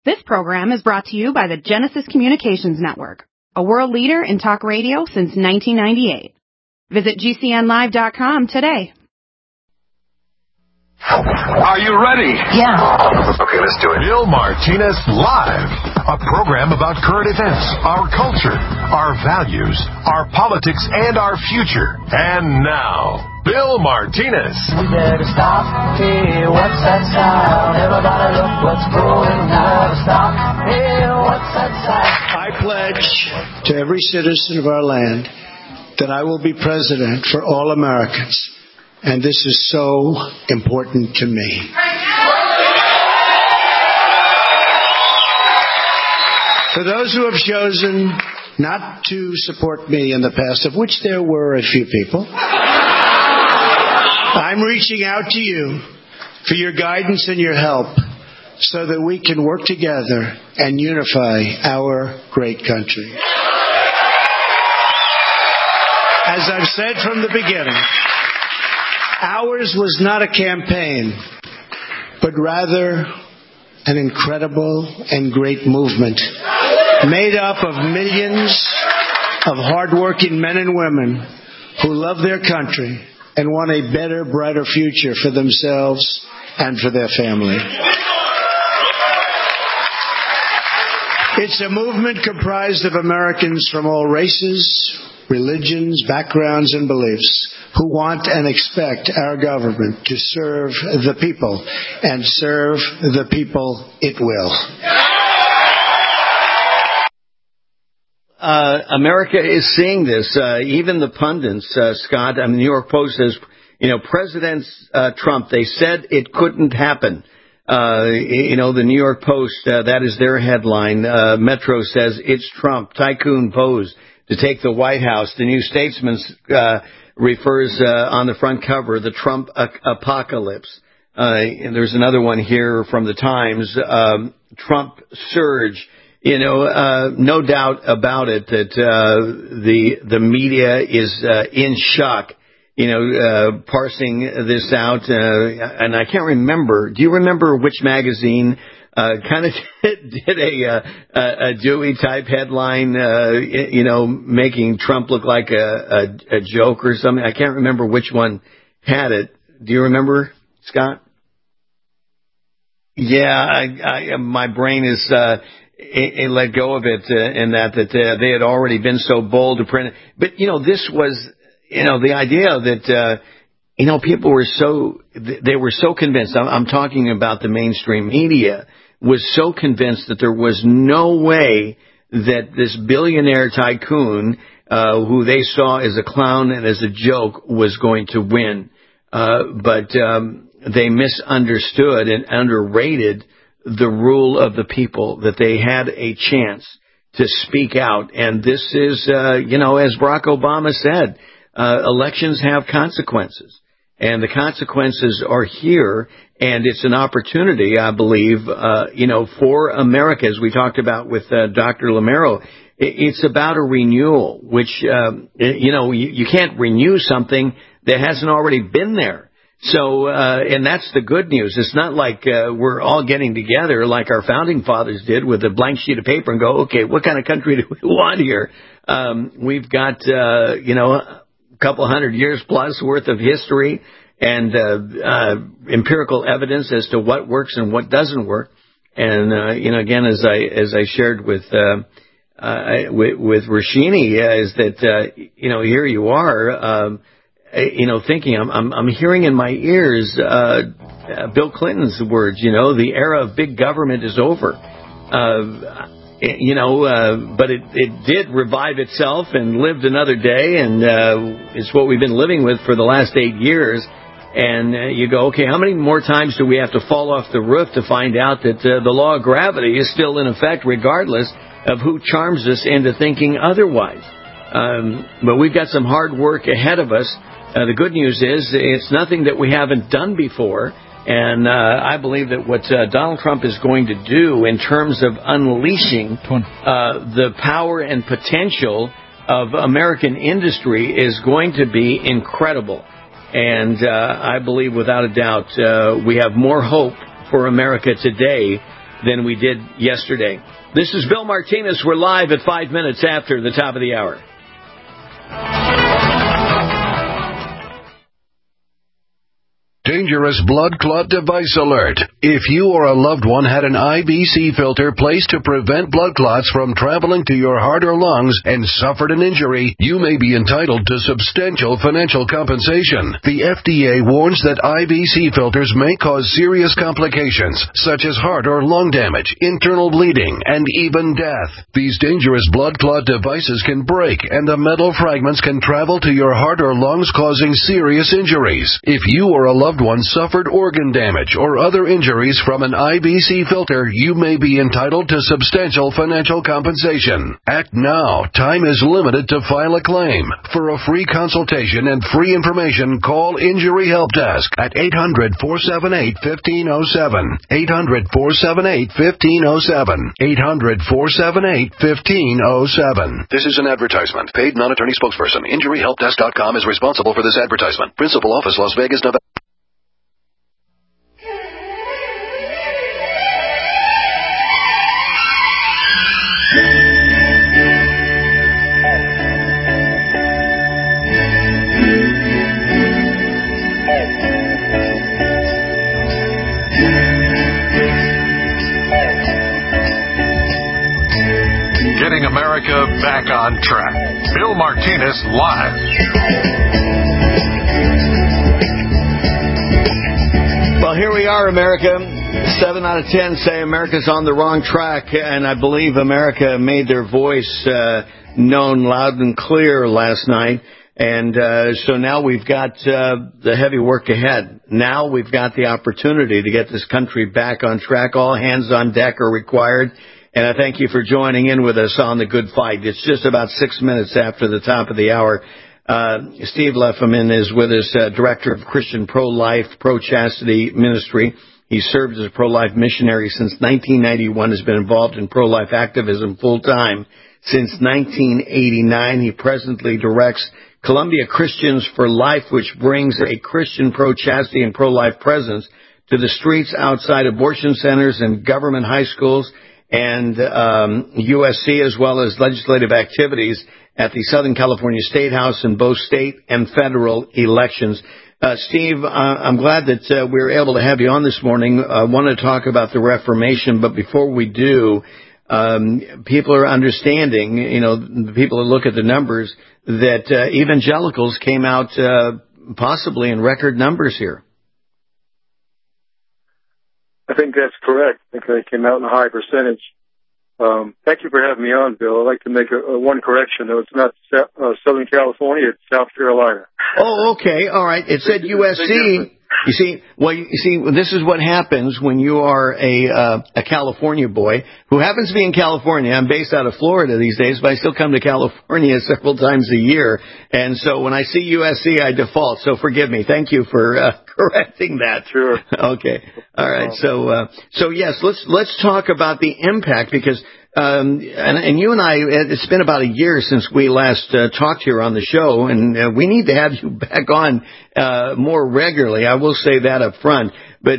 This program is brought to you by the Genesis Communications Network, a world leader in talk radio since 1998. Visit GCNlive.com today. Are you ready? Yeah. Okay, let's do it. Bill Martinez Live, a program about current events, our culture, our values, our politics, and our future. And now, Bill Martinez. We better stop. Hey, what's that sound? Everybody look what's growing. We better stop. Hey, what's that sound? I pledge to every citizen of our land that I will be president for all Americans. And this is so important to me. For those who have chosen not to support me in the past, of which there were a few people, I'm reaching out to you for your guidance and your help so that we can work together and unify our great country. As I've said from the beginning, ours was not a campaign, but rather an incredible and great movement made up of millions of hardworking men and women who love their country and want a better, brighter future for themselves and for their family. It's a movement comprised of Americans from all races, religions, backgrounds, and beliefs who want and expect our government to serve the people, and serve the people it will. America is seeing this. Even the pundits, Scott, the New York Post says, President Trump, they said it couldn't happen. The New York Post, that is their headline. Metro says it's Trump, tycoon pose to take the White House. The New Statesman refers on the front cover, the Trump apocalypse. And there's another one here from the Times, Trump surge. No doubt about it that the media is in shock, parsing this out. And I can't remember. Do you remember which magazine kind of did a Dewey type headline, making Trump look like a joke or something? I can't remember which one had it. Do you remember, Scott? Yeah, my brain is let go of it, in that they had already been so bold to print it. But this was, the idea that people were so convinced. I'm talking about the mainstream media. Was so convinced that there was no way that this billionaire tycoon, who they saw as a clown and as a joke, was going to win. But they misunderstood and underrated the rule of the people, that they had a chance to speak out. And this is, as Barack Obama said, elections have consequences. And the consequences are here, and it's an opportunity, I believe, for America, as we talked about with Dr. Lamero. It's about a renewal, which, you can't renew something that hasn't already been there. So, and that's the good news. It's not like we're all getting together like our founding fathers did with a blank sheet of paper and go, okay, what kind of country do we want here? We've got, a couple hundred years plus worth of history and empirical evidence as to what works and what doesn't work. And again, as I shared with Rashini, is that here you are, thinking. I'm hearing in my ears Bill Clinton's words. The era of big government is over. But it did revive itself and lived another day, and it's what we've been living with for the last 8 years. And you go, okay, how many more times do we have to fall off the roof to find out that the law of gravity is still in effect, regardless of who charms us into thinking otherwise? But we've got some hard work ahead of us. The good news is it's nothing that we haven't done before. And I believe that what Donald Trump is going to do in terms of unleashing the power and potential of American industry is going to be incredible. And I believe without a doubt we have more hope for America today than we did yesterday. This is Bill Martinez. We're live at 5 minutes after the top of the hour. Dangerous blood clot device alert. If you or a loved one had an IBC filter placed to prevent blood clots from traveling to your heart or lungs and suffered an injury, you may be entitled to substantial financial compensation. The FDA warns that IBC filters may cause serious complications, such as heart or lung damage, internal bleeding, and even death. These dangerous blood clot devices can break, and the metal fragments can travel to your heart or lungs, causing serious injuries. If you or a loved one suffered organ damage or other injuries from an IBC filter, you may be entitled to substantial financial compensation. Act now. Time is limited to file a claim. For a free consultation and free information, call Injury Help Desk at 800-478-1507. 800-478-1507. 800-478-1507. This is an advertisement. Paid non-attorney spokesperson. InjuryHelpDesk.com is responsible for this advertisement. Principal office, Las Vegas, Nevada. Getting America back on track. Bill Martinez live. Well, here we are, America. 7 out of 10 say America's on the wrong track, and I believe America made their voice known loud and clear last night. And so now we've got the heavy work ahead. Now we've got the opportunity to get this country back on track. All hands on deck are required. And I thank you for joining in with us on The Good Fight. It's just about 6 minutes after the top of the hour. Steve Lefferman is with us, Director of Christian Pro-Life, Pro-Chastity Ministry. He served as a pro-life missionary since 1991, has been involved in pro-life activism full-time since 1989. He presently directs Columbia Christians for Life, which brings a Christian pro-chastity and pro-life presence to the streets outside abortion centers and government high schools and USC, as well as legislative activities at the Southern California State House in both state and federal elections. Steve, I'm glad that we were able to have you on this morning. I want to talk about the Reformation, but before we do, people are understanding, the people that look at the numbers, that evangelicals came out possibly in record numbers here. I think that's correct. I think they came out in a high percentage. Thank you for having me on, Bill. I'd like to make one correction, though. It's not Southern California, it's South Carolina. Oh, okay. All right. It said USC. You see, this is what happens when you are a California boy who happens to be in California. I'm based out of Florida these days, but I still come to California several times a year. And so when I see USC, I default. So forgive me. Thank you for correcting that. Sure. Okay. All right. So yes, let's talk about the impact, because and you and I, it's been about a year since we last talked here on the show, and we need to have you back on more regularly. I will say that up front. But,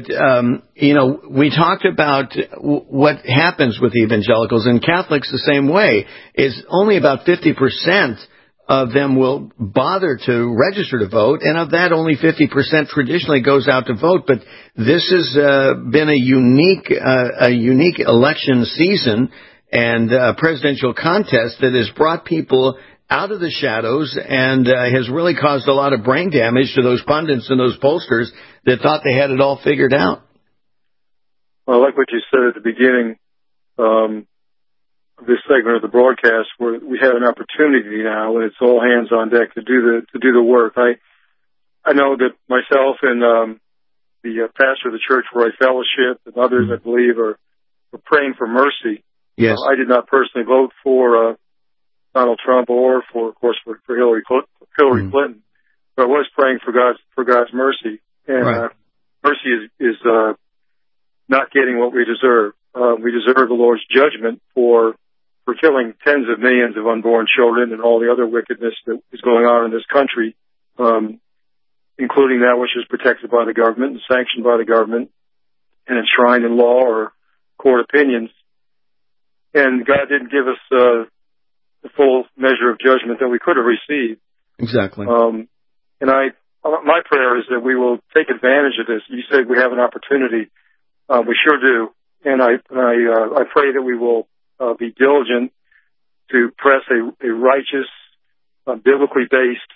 we talked about what happens with evangelicals, and Catholics the same way. Is only about 50% of them will bother to register to vote, and of that, only 50% traditionally goes out to vote. But this has been a unique election season and presidential contest that has brought people out of the shadows and has really caused a lot of brain damage to those pundits and those pollsters that thought they had it all figured out. Well, I like what you said at the beginning of this segment of the broadcast, where we have an opportunity now, and it's all hands on deck to do the work. I know that myself and the pastor of the church where I fellowship and others, I believe, are praying for mercy. Yes. I did not personally vote for Donald Trump or, of course, for Hillary Clinton, but I was praying for God's mercy. And right. Mercy is not getting what we deserve. We deserve the Lord's judgment for killing tens of millions of unborn children and all the other wickedness that is going on in this country, including that which is protected by the government and sanctioned by the government and enshrined in law or court opinions. And God didn't give us the full measure of judgment that we could have received. Exactly. And my prayer is that we will take advantage of this. You said we have an opportunity. We sure do. And I pray that we will be diligent to press a righteous, biblically based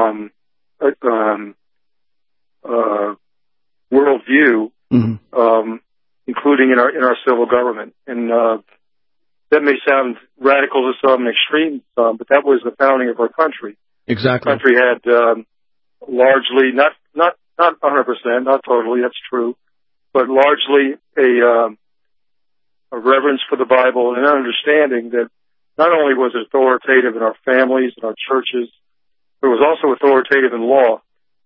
worldview, including in our civil government. And that may sound radical to some and extreme to some, but that was the founding of our country. Exactly. The country had largely, not 100%, not totally, that's true, but largely a reverence for the Bible and an understanding that not only was it authoritative in our families and our churches, but it was also authoritative in law.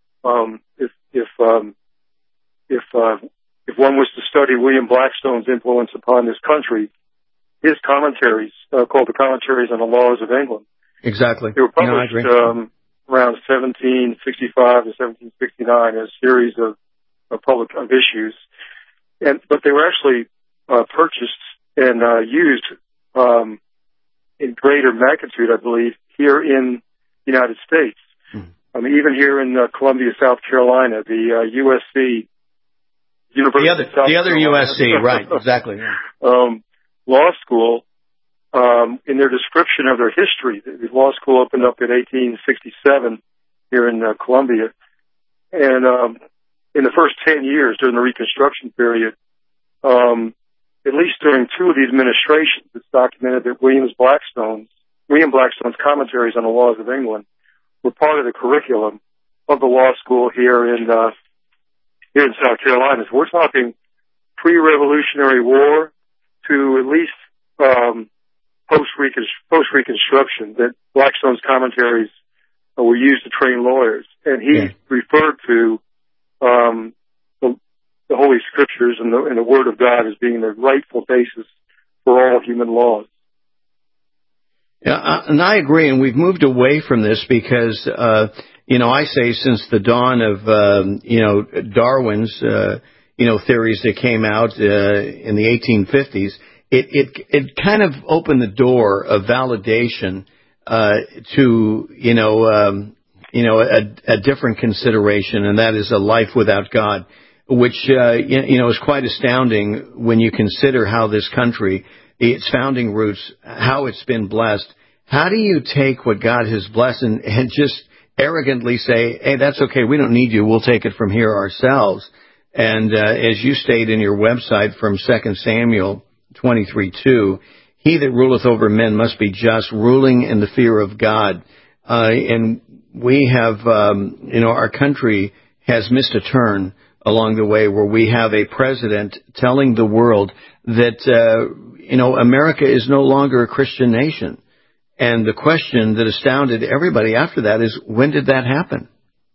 If one was to study William Blackstone's influence upon this country, his commentaries, called the Commentaries on the Laws of England. Exactly. They were published around 1765 to 1769 as a series of issues, but they were actually purchased and used in greater magnitude, I believe, here in the United States. Even here in Columbia, South Carolina, the USC, University of South the other Carolina, USC, right? Exactly. law school. In their description of their history, the law school opened up in 1867 here in Columbia, and in the first 10 years during the Reconstruction period, at least during two of the administrations, it's documented that William Blackstone's Commentaries on the Laws of England were part of the curriculum of the law school here in South Carolina. So we're talking pre-Revolutionary War to at least post-Reconstruction, that Blackstone's commentaries were used to train lawyers. And he referred to the Holy Scriptures and the Word of God as being the rightful basis for all human laws. Yeah, and I agree, and we've moved away from this because, I say since the dawn of, Darwin's, theories that came out in the 1850s, it kind of opened the door of validation to a different consideration, and that is a life without God, which is quite astounding when you consider how this country, its founding roots, how it's been blessed. How do you take what God has blessed and just arrogantly say, hey, that's okay, we don't need you, we'll take it from here ourselves? And as you state in your website from 2 Samuel 23:2, he that ruleth over men must be just, ruling in the fear of God. And we have, our country has missed a turn along the way where we have a president telling the world that, America is no longer a Christian nation. And the question that astounded everybody after that is, when did that happen?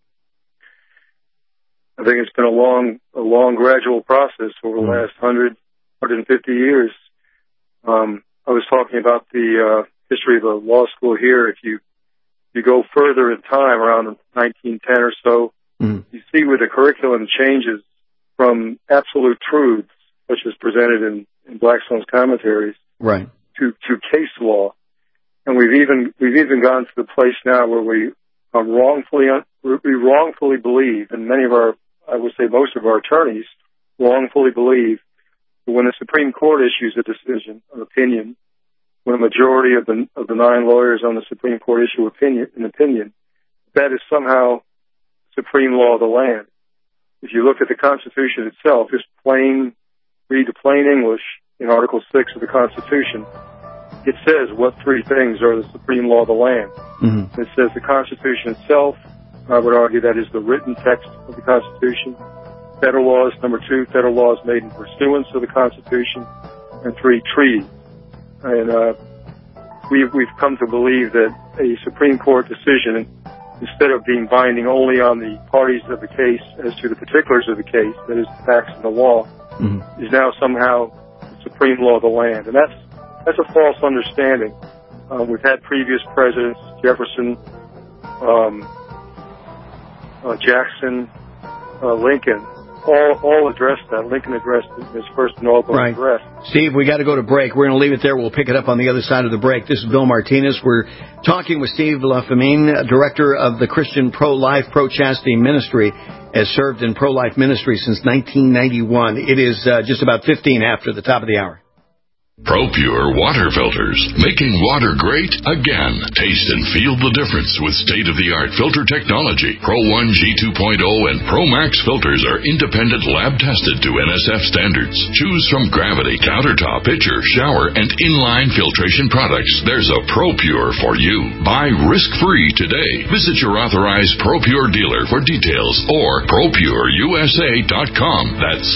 I think it's been a long, gradual process over the last 150 years. I was talking about the history of the law school here. If you go further in time, around 1910 or so, you see where the curriculum changes from absolute truths, such as presented in Blackstone's commentaries, right, to case law. And we've even gone to the place now where we wrongfully believe, and most of our attorneys wrongfully believe, that when the Supreme Court issues a decision, an opinion, when a majority of the 9 lawyers on the Supreme Court issue an opinion, that is somehow supreme law of the land. If you look at the Constitution itself, just read the plain English in Article 6 of the Constitution, it says what 3 things are the supreme law of the land. It says the Constitution itself, I would argue that is the written text of the Constitution. Federal laws, number 2, federal laws made in pursuance of the Constitution, and 3, treaties. And we've come to believe that a Supreme Court decision, instead of being binding only on the parties of the case as to the particulars of the case, that is the facts and the law, is now somehow the supreme law of the land. And that's a false understanding. We've had previous presidents, Jefferson, Jackson, Lincoln, all addressed that. Lincoln addressed his first inaugural address. Steve, we got to go to break. We're going to leave it there. We'll pick it up on the other side of the break. This is Bill Martinez. We're talking with Steve LaFamine, director of the Christian Pro-Life, Pro-Chastity Ministry, has served in pro-life ministry since 1991. It is just about 15 after the top of the hour. ProPure water filters, making water great again. Taste and feel the difference with state-of-the-art filter technology. Pro 1 G2.0 and Pro Max filters are independent lab-tested to NSF standards. Choose from Gravity, Countertop, Pitcher, Shower, and Inline filtration products. There's a ProPure for you. Buy risk-free today. Visit your authorized ProPure dealer for details or ProPureUSA.com. That's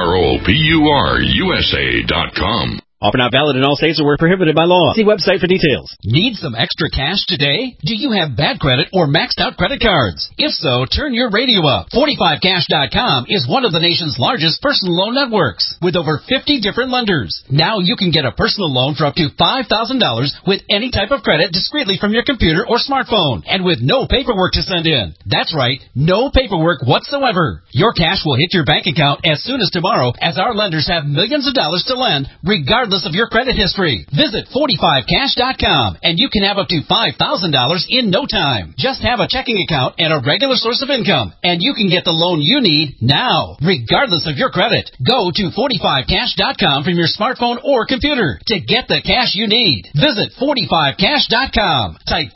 ProPureUSA.com. Offer not valid in all states or where prohibited by law. See website for details. Need some extra cash today? Do you have bad credit or maxed out credit cards? If so, turn your radio up. 45cash.com is one of the nation's largest personal loan networks with over 50 different lenders. Now you can get a personal loan for up to $5,000 with any type of credit discreetly from your computer or smartphone and with no paperwork to send in. That's right, no paperwork whatsoever. Your cash will hit your bank account as soon as tomorrow, as our lenders have millions of dollars to lend regardless of your credit history. Visit 45cash.com and you can have up to $5,000 in no time. Just have a checking account and a regular source of income and you can get the loan you need now, regardless of your credit. Go to 45cash.com from your smartphone or computer to get the cash you need. Visit 45cash.com. Type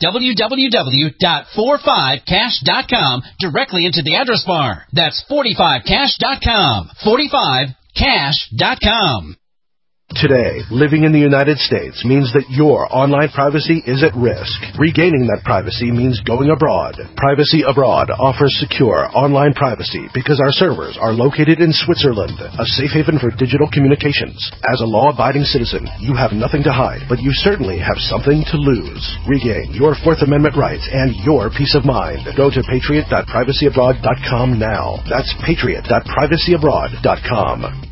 www.45cash.com directly into the address bar. That's 45cash.com. 45cash.com. Today, living in the United States means that your online privacy is at risk. Regaining that privacy means going abroad. Privacy Abroad offers secure online privacy because our servers are located in Switzerland, a safe haven for digital communications. As a law-abiding citizen, you have nothing to hide, but you certainly have something to lose. Regain your Fourth Amendment rights and your peace of mind. Go to patriot.privacyabroad.com now. That's patriot.privacyabroad.com.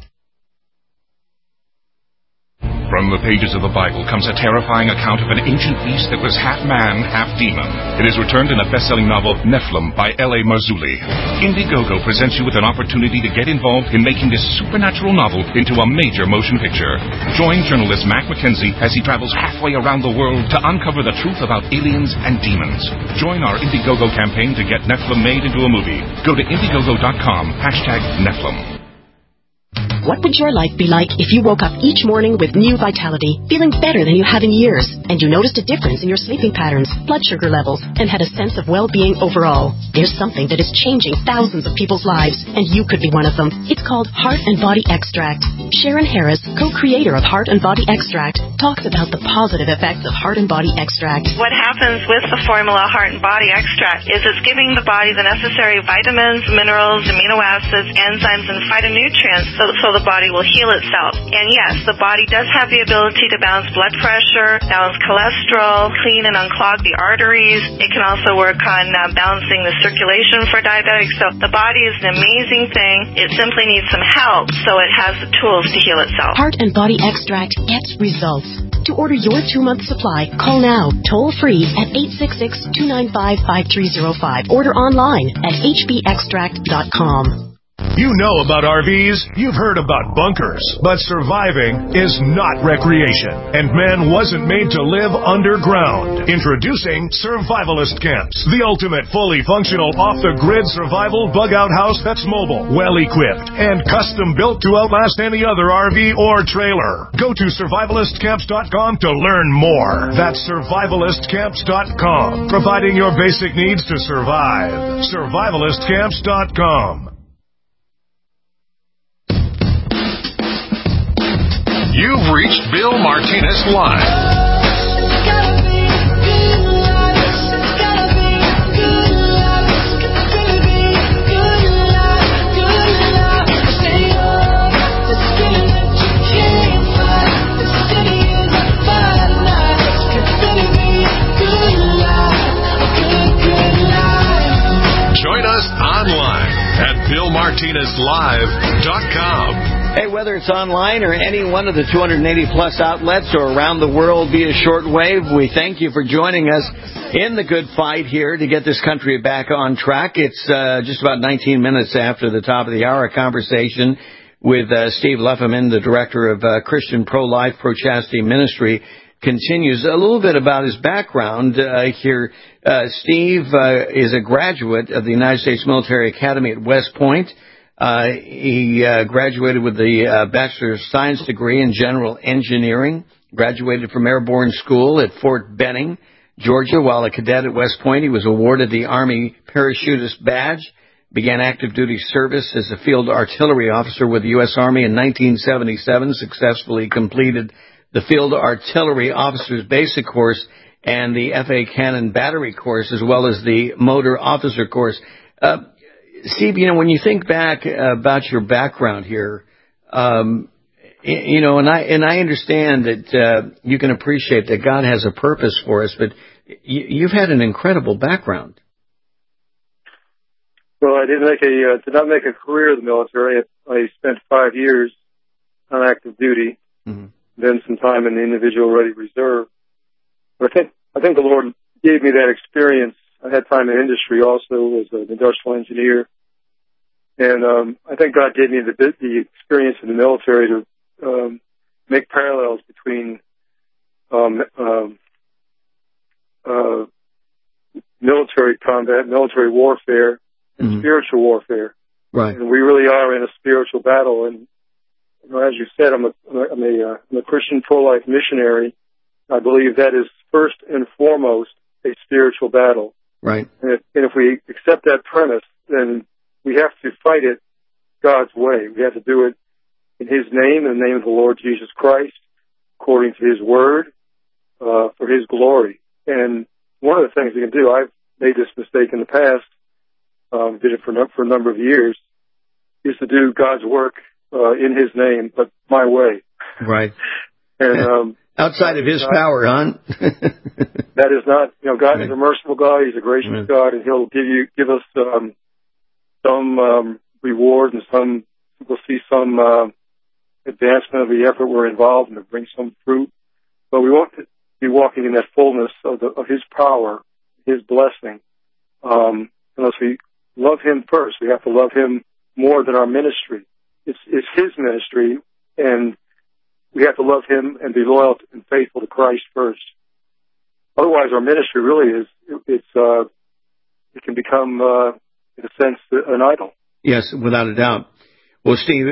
From the pages of the Bible comes a terrifying account of an ancient beast that was half man, half demon. It is returned in the best-selling novel Nephilim by L.A. Marzulli. Indiegogo presents you with an opportunity to get involved in making this supernatural novel into a major motion picture. Join journalist Mac McKenzie as he travels halfway around the world to uncover the truth about aliens and demons. Join our Indiegogo campaign to get Nephilim made into a movie. Go to Indiegogo.com, #Nephilim. What would your life be like if you woke up each morning with new vitality, feeling better than you have in years, and you noticed a difference in your sleeping patterns, blood sugar levels, and had a sense of well-being overall? There's something that is changing thousands of people's lives, and you could be one of them. It's called Heart and Body Extract. Sharon Harris, co-creator of Heart and Body Extract, talks about the positive effects of Heart and Body Extract. What happens with the formula Heart and Body Extract is it's giving the body the necessary vitamins, minerals, amino acids, enzymes, and phytonutrients so the body will heal itself. And yes, the body does have the ability to balance blood pressure, balance cholesterol, clean and unclog the arteries. It can also work on balancing the circulation for diabetics. So the body is an amazing thing. It simply needs some help so it has the tools to heal itself. Heart and Body Extract gets results. To order your 2-month supply, call now, toll free at 866-295-5305. Order online at hbextract.com. You know about RVs, you've heard about bunkers, but surviving is not recreation, and man wasn't made to live underground. Introducing Survivalist Camps, the ultimate fully functional off-the-grid survival bug-out house that's mobile, well-equipped, and custom-built to outlast any other RV or trailer. Go to survivalistcamps.com to learn more. That's survivalistcamps.com, providing your basic needs to survive. Survivalistcamps.com. You've reached Bill Martinez Live. Join us online at BillMartinezLive.com. Hey, whether it's online or any one of the 280-plus outlets or around the world via shortwave, we thank you for joining us in the good fight here to get this country back on track. It's just about 19 minutes after the top of the hour. A conversation with Steve Lefferman, the director of Christian Pro-Life, Pro-Chastity Ministry, continues. A little bit about his background here. Steve is a graduate of the United States Military Academy at West Point. He graduated with the Bachelor of Science degree in General Engineering, graduated from Airborne School at Fort Benning, Georgia. While a cadet at West Point, he was awarded the Army Parachutist Badge, began active duty service as a field artillery officer with the U.S. Army in 1977, successfully completed the Field Artillery Officer's Basic Course and the FA Cannon Battery Course, as well as the Motor Officer Course. Steve, when you think back about your background here, and I understand that you can appreciate that God has a purpose for us, but you've had an incredible background. Well, I did not make a career in the military. I spent 5 years on active duty. Mm-hmm. Then some time in the individual ready reserve. But I think the Lord gave me that experience. I had time in industry also as an industrial engineer. And I think God gave me the experience in the military to make parallels between military combat, military warfare, and spiritual warfare. Right. And we really are in a spiritual battle. And as you said, I'm a Christian pro-life missionary. I believe that is first and foremost a spiritual battle. Right. And if we accept that premise, then we have to fight it God's way. We have to do it in His name, in the name of the Lord Jesus Christ, according to His Word, for His glory. And one of the things we can do, I've made this mistake in the past, did it for a number of years, is to do God's work in His name, but my way. Right. And outside of His power, huh? That is not, God is a merciful God. He's a gracious God, and He'll give us some reward and we'll see some advancement of the effort we're involved in to bring some fruit. But we won't be walking in that fullness of His power, His blessing, unless we love Him first. We have to love Him more than our ministry. It's His ministry, and we have to love Him and be loyal and faithful to Christ first. Otherwise, our ministry really it can become, in a sense, an idol. Yes, without a doubt. Well, Steve,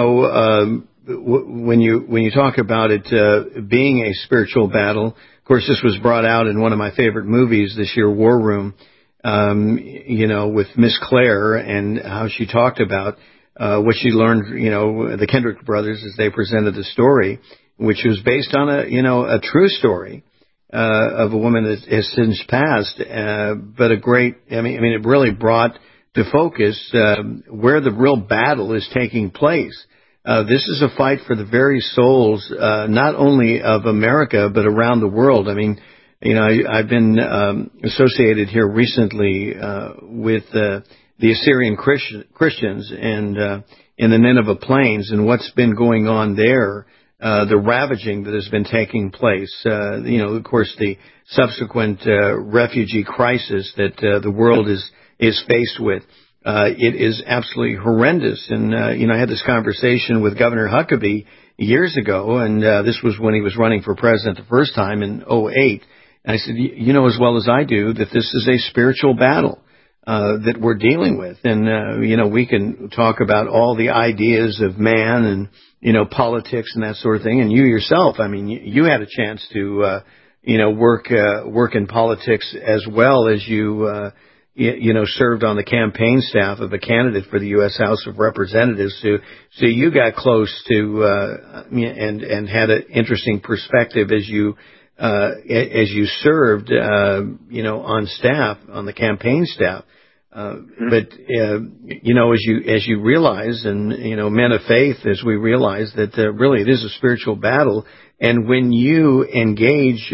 when you talk about it being a spiritual battle, of course, this was brought out in one of my favorite movies this year, War Room, with Miss Claire and how she talked about what she learned, the Kendrick brothers as they presented the story, which was based on a true story of a woman that has since passed, but it really brought to focus where the real battle is taking place. This is a fight for the very souls, not only of America, but around the world. I've been associated here recently with the Assyrian Christians and in the Nineveh Plains and what's been going on there, the ravaging that has been taking place, of course, the subsequent refugee crisis that the world is faced with. It is absolutely horrendous. And, I had this conversation with Governor Huckabee years ago, and this was when he was running for president the first time in 2008. And I said, you know as well as I do that this is a spiritual battle that we're dealing with. And, we can talk about all the ideas of man and, politics and that sort of thing. And you yourself, you had a chance to, work in politics as well as you served on the campaign staff of a candidate for the U.S. House of Representatives. So you got close to and had an interesting perspective as you served, on staff, on the campaign staff. But as you realize, and men of faith, as we realize that really it is a spiritual battle, and when you engage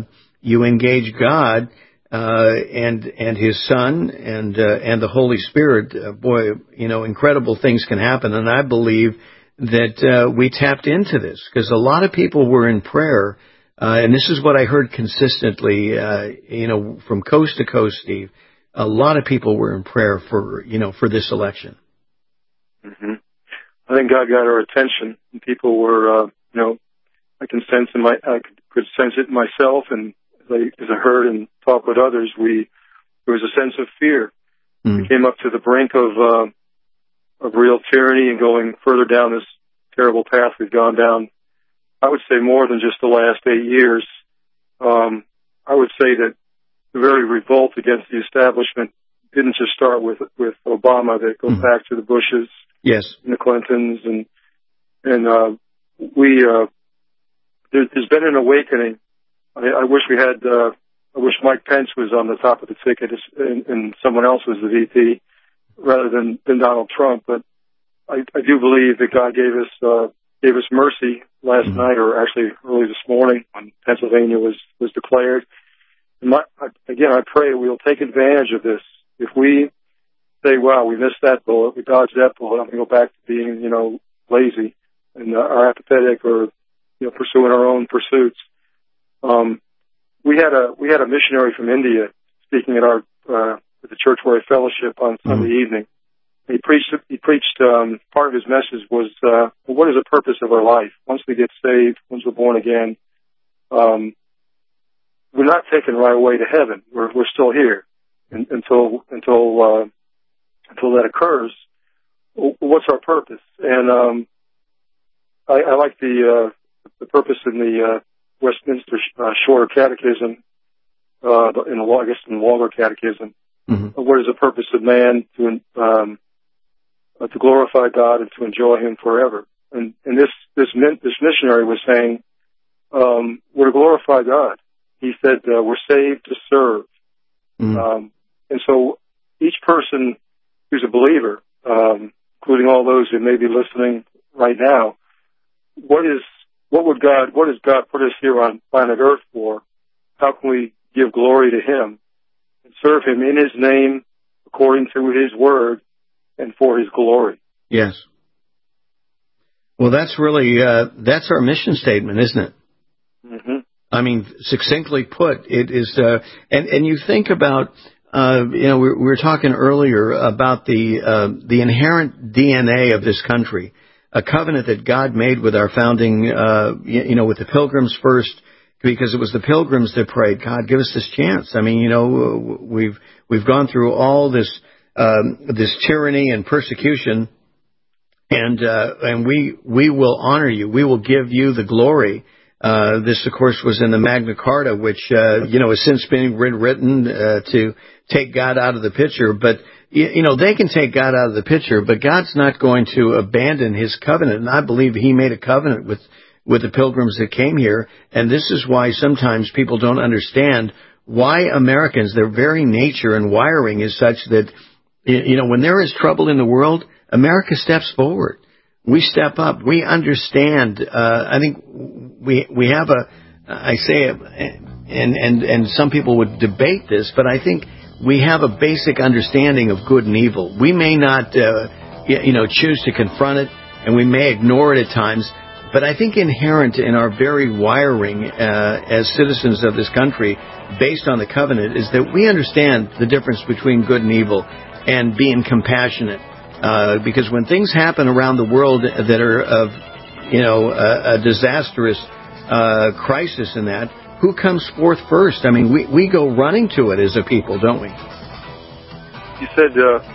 God. And His Son and the Holy Spirit, incredible things can happen. And I believe that we tapped into this, because a lot of people were in prayer, and this is what I heard consistently, from coast to coast, Steve. A lot of people were in prayer for this election. Mm-hmm. I think God got our attention, and people were, I could sense it in myself, and as I heard and talked with others, there was a sense of fear. We came up to the brink of real tyranny and going further down this terrible path we've gone down. I would say more than just the last 8 years. I would say that the very revolt against the establishment didn't just start with Obama, that goes back to the Bushes, yes, and the Clintons, and there's been an awakening. I wish we had. I wish Mike Pence was on the top of the ticket and someone else was the VP rather than Donald Trump. But I do believe that God gave us mercy last night, or actually early this morning, when Pennsylvania was declared. And I pray we'll take advantage of this. If we say, "Wow, we missed that bullet, we dodged that bullet," I'm going to go back to being, lazy and or apathetic, or pursuing our own pursuits. We had a missionary from India speaking at the Churchway Fellowship on Sunday evening. He preached. Part of his message was, what is the purpose of our life? Once we get saved, once we're born again, we're not taken right away to heaven. We're still here until that occurs. What's our purpose? And I like the purpose in the Westminster Shorter Catechism, in the Longer Catechism. Mm-hmm. What is the purpose of man? To glorify God and to enjoy Him forever. And this missionary was saying, we're to glorify God. He said, we're saved to serve. Mm-hmm. And so each person who's a believer, including all those who may be listening right now, what does God put us here on planet Earth for? How can we give glory to Him and serve Him in His name, according to His word, and for His glory? Yes. Well, that's really, that's our mission statement, isn't it? Mm-hmm. I mean, succinctly put, it is, and you think about, we were talking earlier about the inherent DNA of this country, a covenant that God made with our founding, with the Pilgrims first, because it was the Pilgrims that prayed, God, give us this chance. I mean, we've gone through all this tyranny and persecution, and we will honor you. We will give you the glory. This, of course, was in the Magna Carta, which, has since been rewritten to take God out of the picture. But, they can take God out of the picture, but God's not going to abandon His covenant. And I believe He made a covenant with the Pilgrims that came here. And this is why sometimes people don't understand why Americans, their very nature and wiring is such that, when there is trouble in the world, America steps forward. We step up. We understand. I think we have I say it, and some people would debate this, but I think we have a basic understanding of good and evil. We may not, choose to confront it, and we may ignore it at times, but I think inherent in our very wiring as citizens of this country, based on the covenant, is that we understand the difference between good and evil and being compassionate. Because when things happen around the world that are of, a disastrous crisis in that, who comes forth first? I mean, we go running to it as a people, don't we? You said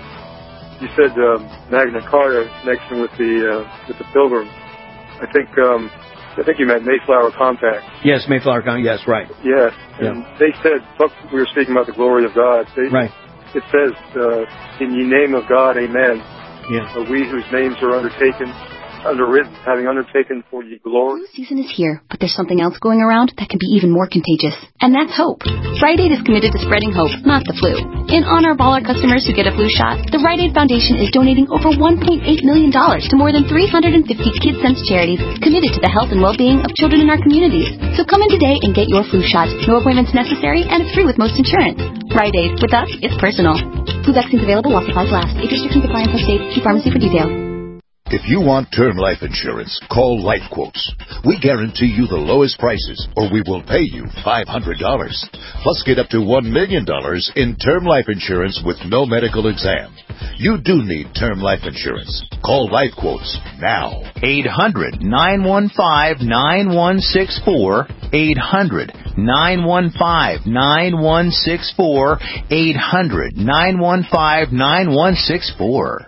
Magna Carta connection with the Pilgrims. I think you meant Mayflower Compact. Yes, Mayflower Compact. Yes, right. Yes, and they said, we were speaking about the glory of God. Right. It says, in the name of God, amen. Yeah. We whose names are underwritten, having undertaken for ye glory. Flu season is here, but there's something else going around that can be even more contagious, and that's hope. Rite Aid is committed to spreading hope, not the flu. In honor of all our customers who get a flu shot, the Rite Aid Foundation is donating over $1.8 million to more than 350 Kid Sense charities committed to the health and well-being of children in our communities. So come in today and get your flu shot. No appointments necessary, and it's free with most insurance. Rite Aid. With us, it's personal. Flu vaccines available while supplies last. Age restrictions apply in some states. See pharmacy for details. If you want term life insurance, call Life Quotes. We guarantee you the lowest prices, or we will pay you $500. Plus, get up to $1 million in term life insurance with no medical exam. You do need term life insurance. Call Life Quotes now. 800-915-9164. 800-915-9164. 800-915-9164.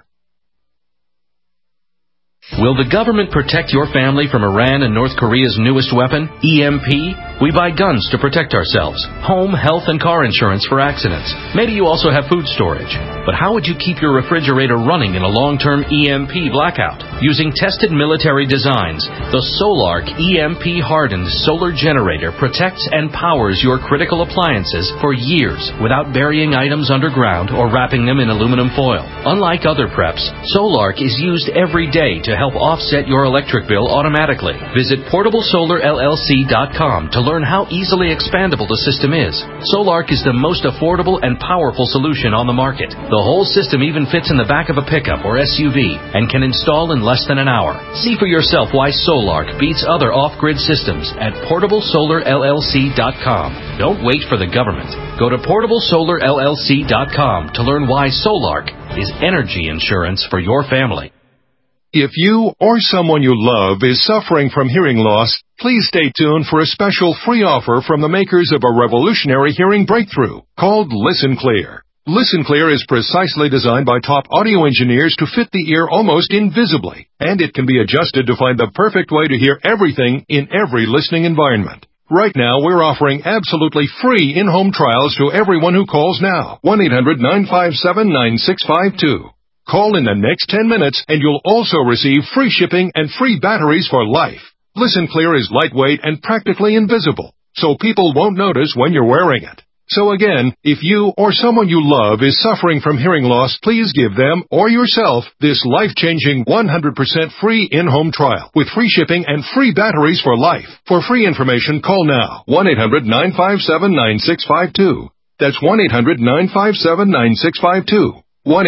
Will the government protect your family from Iran and North Korea's newest weapon, EMP? We buy guns to protect ourselves, home, health, and car insurance for accidents. Maybe you also have food storage. But how would you keep your refrigerator running in a long-term EMP blackout? Using tested military designs, the Solark EMP-hardened solar generator protects and powers your critical appliances for years without burying items underground or wrapping them in aluminum foil. Unlike other preps, Solark is used every day to help offset your electric bill automatically. Visit PortableSolarLLC.com to learn how easily expandable the system is. Solark is the most affordable and powerful solution on the market. The whole system even fits in the back of a pickup or SUV and can install in less than an hour. See for yourself why Solark beats other off-grid systems at PortableSolarLLC.com. Don't wait for the government. Go to PortableSolarLLC.com to learn why Solark is energy insurance for your family. If you or someone you love is suffering from hearing loss, please stay tuned for a special free offer from the makers of a revolutionary hearing breakthrough called Listen Clear. Listen Clear is precisely designed by top audio engineers to fit the ear almost invisibly, and it can be adjusted to find the perfect way to hear everything in every listening environment. Right now, we're offering absolutely free in-home trials to everyone who calls now. 1-800-957-9652. Call in the next 10 minutes and you'll also receive free shipping and free batteries for life. Listen Clear is lightweight and practically invisible, so people won't notice when you're wearing it. So again, if you or someone you love is suffering from hearing loss, please give them or yourself this life-changing 100% free in-home trial with free shipping and free batteries for life. For free information, call now. 1-800-957-9652. That's 1-800-957-9652.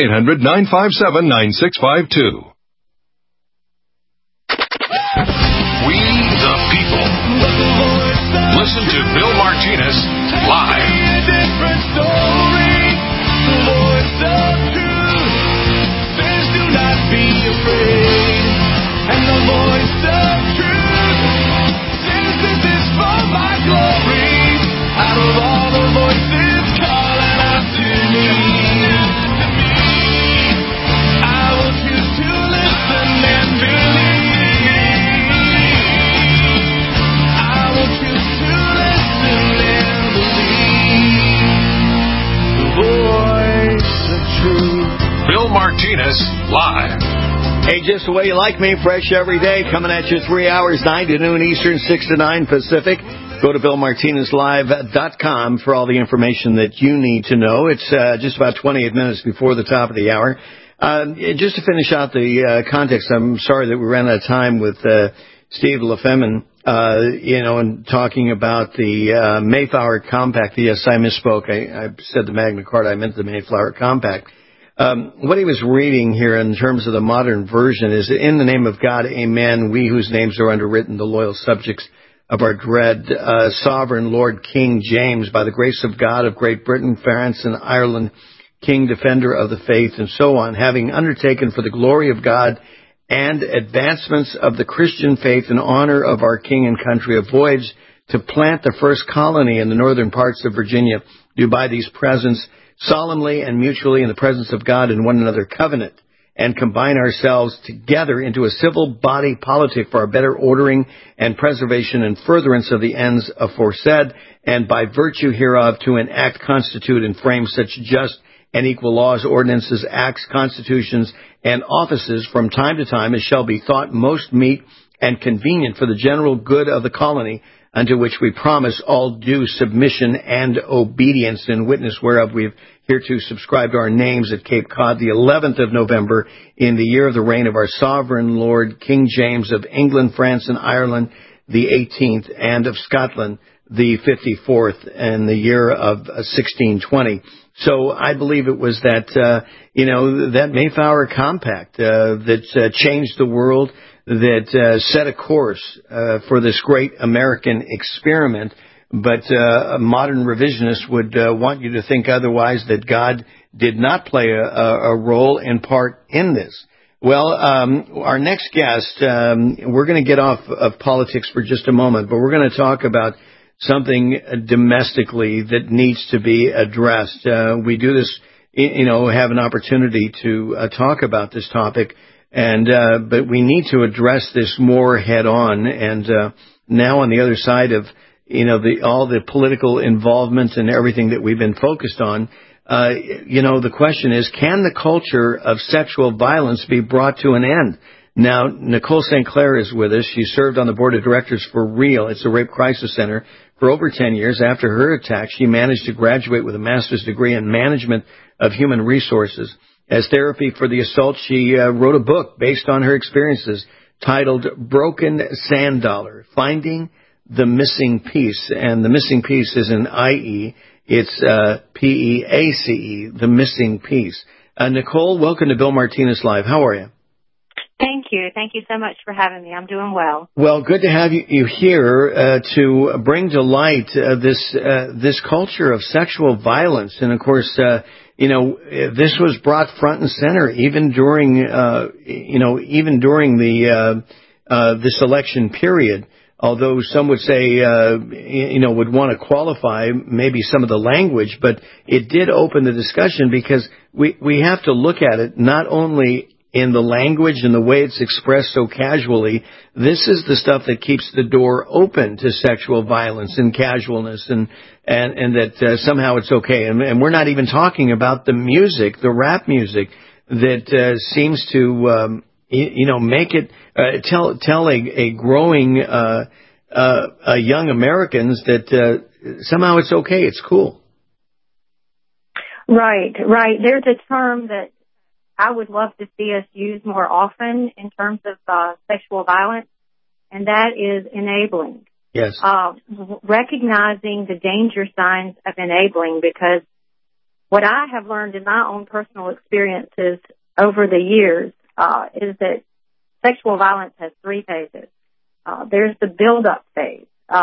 1-800-957-9652. We the people. Listen to Bill Martinez live. And the voice of truth says this is for my glory. Out of all the voices calling out to me, I will choose to listen and believe. I will choose to listen and believe. The voice of truth. Bill Martinez live. Hey, just the way you like me, fresh every day, coming at you 3 hours, 9 to noon Eastern, 6 to 9 Pacific. Go to BillMartinezLive.com for all the information that you need to know. It's just about 28 minutes before the top of the hour. Just to finish out the context, I'm sorry that we ran out of time with Steve Lefemin, and talking about the Mayflower Compact. Yes, I misspoke. I said the Magna Carta. I meant the Mayflower Compact. What he was reading here in terms of the modern version is, in the name of God, amen, we whose names are underwritten, the loyal subjects of our dread sovereign Lord King James, by the grace of God of Great Britain, France, and Ireland, King, defender of the faith, and so on, having undertaken for the glory of God and advancements of the Christian faith in honor of our King and country, a voyage to plant the first colony in the northern parts of Virginia, do by these presents solemnly and mutually in the presence of God and one another covenant, and combine ourselves together into a civil body politic for our better ordering and preservation and furtherance of the ends aforesaid, and by virtue hereof to enact, constitute, and frame such just and equal laws, ordinances, acts, constitutions, and offices from time to time as shall be thought most meet and convenient for the general good of the colony, unto which we promise all due submission and obedience, in witness whereof we have hereto subscribed our names at Cape Cod the 11th of November in the year of the reign of our sovereign Lord King James of England, France, and Ireland the 18th, and of Scotland the 54th, in the year of 1620. So I believe it was that, that Mayflower Compact that changed the world, that set a course for this great American experiment. But modern revisionists would want you to think otherwise, that God did not play a role and part in this. Well, our next guest, we're going to get off of politics for just a moment, but we're going to talk about something domestically that needs to be addressed. We do this, have an opportunity to talk about this topic, but we need to address this more head on. And now on the other side of all the political involvement and everything that we've been focused on, the question is, can the culture of sexual violence be brought to an end? Now, Nicole St. Clair is with us. She served on the board of directors for REAL. It's a rape crisis center for over 10 years. After her attack, she managed to graduate with a master's degree in management of human resources. As therapy for the assault, she wrote a book based on her experiences titled Broken Sand Dollar, Finding the Missing Piece. And the missing piece is an I-E. It's P-E-A-C-E, the missing piece. Nicole, welcome to Bill Martinez Live. How are you? Thank you. Thank you so much for having me. I'm doing well. Well, good to have you here to bring to light this culture of sexual violence. And, of course, this was brought front and center even during this election period. Although some would say, would want to qualify maybe some of the language, but it did open the discussion, because we have to look at it not only in the language and the way it's expressed so casually. This is the stuff that keeps the door open to sexual violence and casualness, and that somehow it's okay. And we're not even talking about the music, the rap music that seems to make it tell a growing young Americans that somehow it's okay, it's cool. Right. There's a term that I would love to see us use more often in terms of sexual violence, and that is enabling. Yes. Recognizing the danger signs of enabling, because what I have learned in my own personal experiences over the years is that sexual violence has three phases. There's the build-up phase.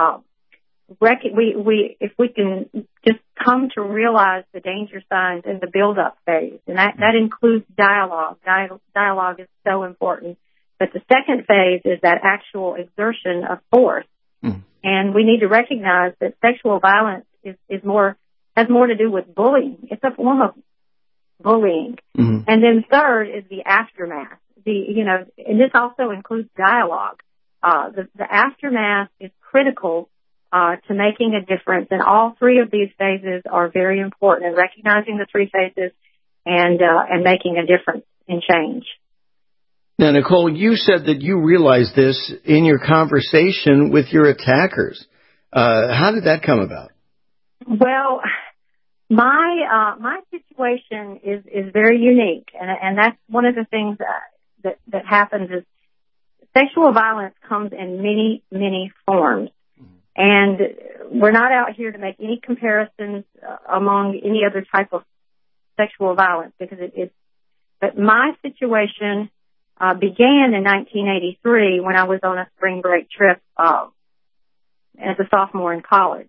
If we can just come to realize the danger signs in the build-up phase, and that includes dialogue. Dialogue is so important. But the second phase is that actual exertion of force. And we need to recognize that sexual violence has more to do with bullying. It's a form of bullying. And then third is the aftermath. And this also includes dialogue. The aftermath is critical to making a difference, and all three of these phases are very important in recognizing the three phases and making a difference in change. Now, Nicole, you said that you realized this in your conversation with your attackers. How did that come about? Well, my situation is very unique, and that's one of the things that happens is sexual violence comes in many, many forms. And we're not out here to make any comparisons among any other type of sexual violence, because but my situation began in 1983 when I was on a spring break trip as a sophomore in college.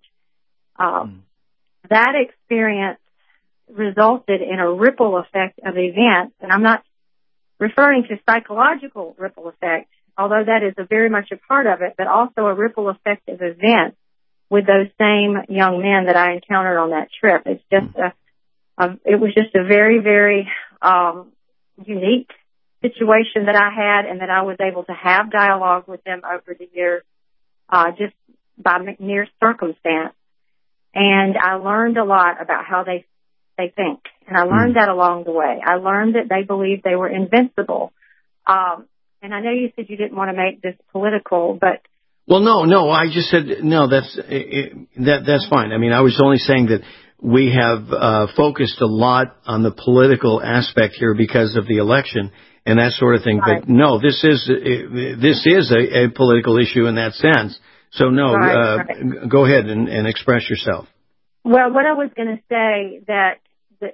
That experience resulted in a ripple effect of events, and I'm not referring to psychological ripple effect, although that is very much a part of it, but also a ripple effect of events with those same young men that I encountered on that trip. It's just it was just a very, very unique situation that I had, and that I was able to have dialogue with them over the years, just by mere circumstance. And I learned a lot about how they think, and I learned that along the way. I learned that they believed they were invincible. And I know you said you didn't want to make this political, but... Well, no, I just said, no, that's fine. I mean, I was only saying that we have focused a lot on the political aspect here because of the election and that sort of thing. Right. But no, this is a political issue in that sense. So no, right. Go ahead and express yourself. Well, what I was going to say, that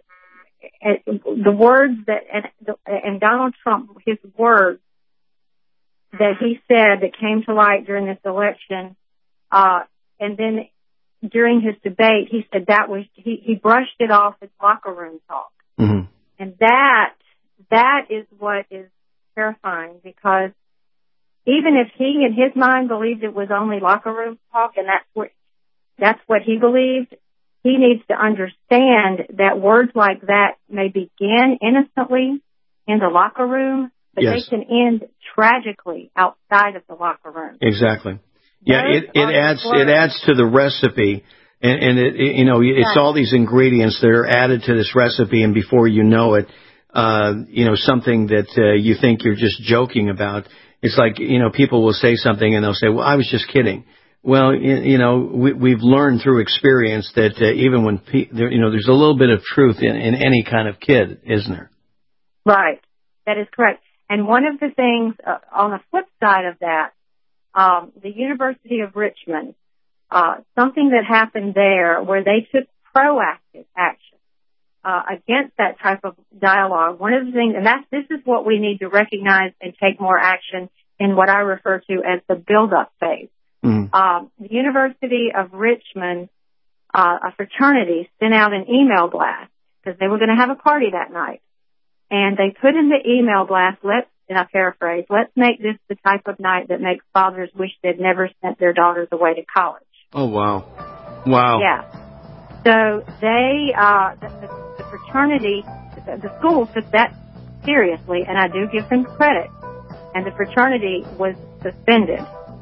the words that, and Donald Trump, his words that he said that came to light during this election, and then during his debate, he said that was, he brushed it off as locker room talk. Mm-hmm. And that is what is terrifying, because even if he in his mind believed it was only locker room talk, and that's what he believed, he needs to understand that words like that may begin innocently in the locker room, but Yes. they can end tragically outside of the locker room. Exactly. Yeah, it adds to the recipe, and it it's all these ingredients that are added to this recipe, and before you know it, something that you think you're just joking about. It's like, people will say something and they'll say, well, I was just kidding. Well, we've learned through experience that even when there's a little bit of truth in any kind of kid, isn't there? Right. That is correct. And one of the things on the flip side of that, the University of Richmond, something that happened there where they took proactive action against that type of dialogue. One of the things, and this is what we need to recognize and take more action in what I refer to as the build-up phase. Mm-hmm. The University of Richmond, a fraternity, sent out an email blast because they were going to have a party that night. And they put in the email blast, and I paraphrase, let's make this the type of night that makes fathers wish they'd never sent their daughters away to college. Oh, wow. Wow. Yeah. So they, the fraternity, the school took that seriously, and I do give them credit. And the fraternity was suspended.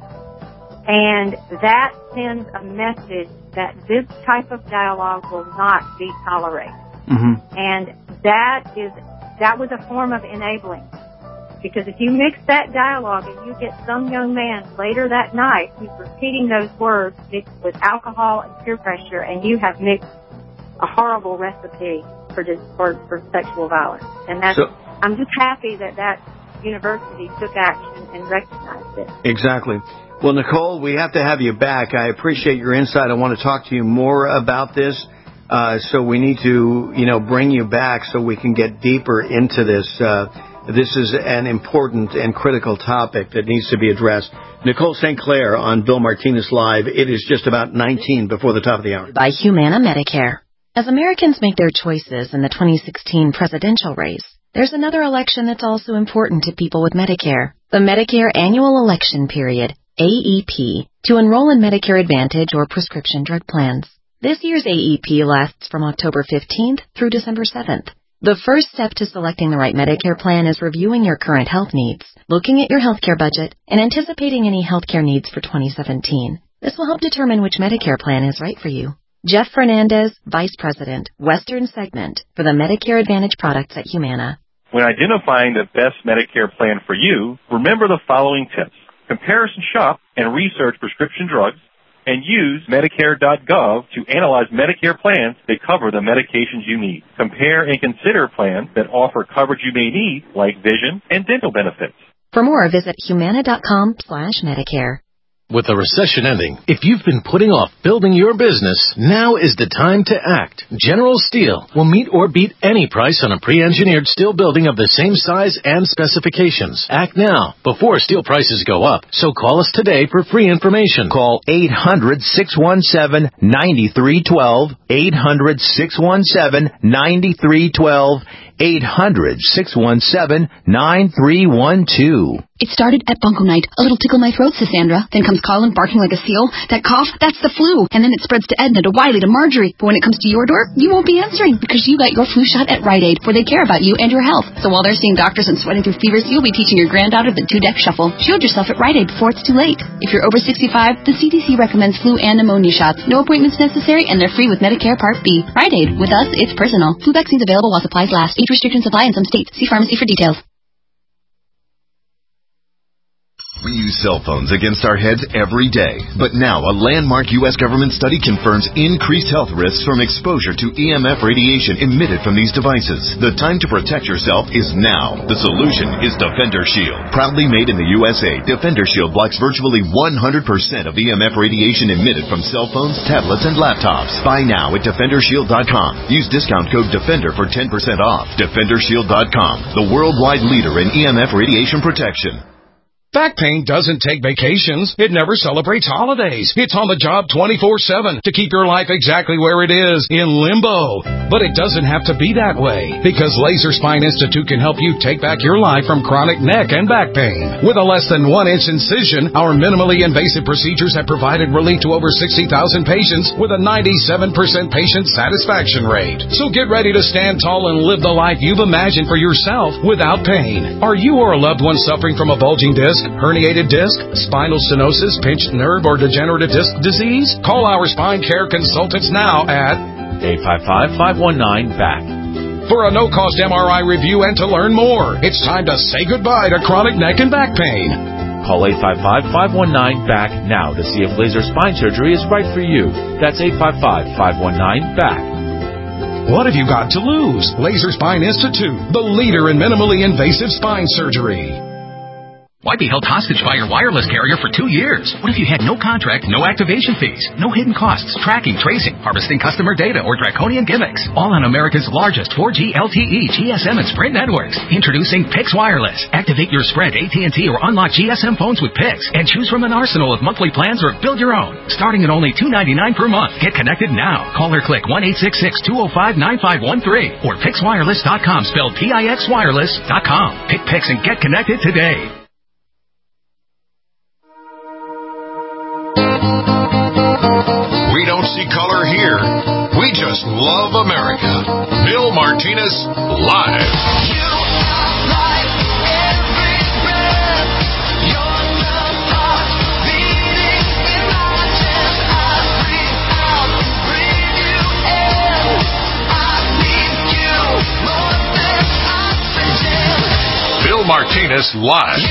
And that sends a message that this type of dialogue will not be tolerated. Mm-hmm. And that was a form of enabling. Because if you mix that dialogue and you get some young man later that night who's repeating those words mixed with alcohol and peer pressure, and you have mixed a horrible recipe for sexual violence. And I'm just happy that university took action and recognized it. Exactly. Well, Nicole, we have to have you back. I appreciate your insight. I want to talk to you more about this. So we need to, bring you back so we can get deeper into this. This is an important and critical topic that needs to be addressed. Nicole St. Clair on Bill Martinez Live. It is just about 19 before the top of the hour. By Humana Medicare. As Americans make their choices in the 2016 presidential race, there's another election that's also important to people with Medicare. The Medicare Annual Election Period, AEP, to enroll in Medicare Advantage or prescription drug plans. This year's AEP lasts from October 15th through December 7th. The first step to selecting the right Medicare plan is reviewing your current health needs, looking at your healthcare budget, and anticipating any healthcare needs for 2017. This will help determine which Medicare plan is right for you. Jeff Fernandez, Vice President, Western Segment for the Medicare Advantage products at Humana. When identifying the best Medicare plan for you, remember the following tips. Comparison shop and research prescription drugs, and use Medicare.gov to analyze Medicare plans that cover the medications you need. Compare and consider plans that offer coverage you may need, like vision and dental benefits. For more, visit humana.com/Medicare. With the recession ending, if you've been putting off building your business, now is the time to act. General Steel will meet or beat any price on a pre-engineered steel building of the same size and specifications. Act now, before steel prices go up. So call us today for free information. Call 800-617-9312, 800-617-9312, 800-617-9312. It started at Bunko Night. A little tickle in my throat, says Sandra. Then comes Colin barking like a seal. That cough, that's the flu. And then it spreads to Edna, to Wiley, to Marjorie. But when it comes to your door, you won't be answering because you got your flu shot at Rite Aid, where they care about you and your health. So while they're seeing doctors and sweating through fevers, you'll be teaching your granddaughter the 2-deck shuffle. Shield yourself at Rite Aid before it's too late. If you're over 65, the CDC recommends flu and pneumonia shots. No appointments necessary, and they're free with Medicare Part B. Rite Aid. With us, it's personal. Flu vaccines available while supplies last. Age restrictions apply in some states. See pharmacy for details. We use use cell phones against our heads every day. But now, a landmark U.S. government study confirms increased health risks from exposure to EMF radiation emitted from these devices. The time to protect yourself is now. The solution is Defender Shield. Proudly made in the USA, Defender Shield blocks virtually 100% of EMF radiation emitted from cell phones, tablets, and laptops. Buy now at DefenderShield.com. Use discount code DEFENDER for 10% off. DefenderShield.com, the worldwide leader in EMF radiation protection. Back pain doesn't take vacations. It never celebrates holidays. It's on the job 24/7 to keep your life exactly where it is, in limbo. But it doesn't have to be that way, because Laser Spine Institute can help you take back your life from chronic neck and back pain. With a less than 1-inch incision, our minimally invasive procedures have provided relief to over 60,000 patients with a 97% patient satisfaction rate. So get ready to stand tall and live the life you've imagined for yourself without pain. Are you or a loved one suffering from a bulging disc, herniated disc, spinal stenosis, pinched nerve, or degenerative disc disease? Call our spine care consultants now at 855-519-BACK. For a no-cost MRI review and to learn more. It's time to say goodbye to chronic neck and back pain. Call 855-519-BACK now to see if laser spine surgery is right for you. That's 855-519-BACK. What have you got to lose? Laser Spine Institute, the leader in minimally invasive spine surgery. Why be held hostage by your wireless carrier for 2 years? What if you had no contract, no activation fees, no hidden costs, tracking, tracing, harvesting customer data, or draconian gimmicks? All on America's largest 4G LTE, GSM, and Sprint networks. Introducing Pix Wireless. Activate your Sprint, AT&T, or unlock GSM phones with Pix, and choose from an arsenal of monthly plans or build your own. Starting at only $2.99 per month. Get connected now. Call or click 1-866-205-9513 or PixWireless.com, spelled PIXWireless.com. Pick Pix and get connected today. We don't see color here. We just love America. Bill Martinez, live. Bill Martinez, live.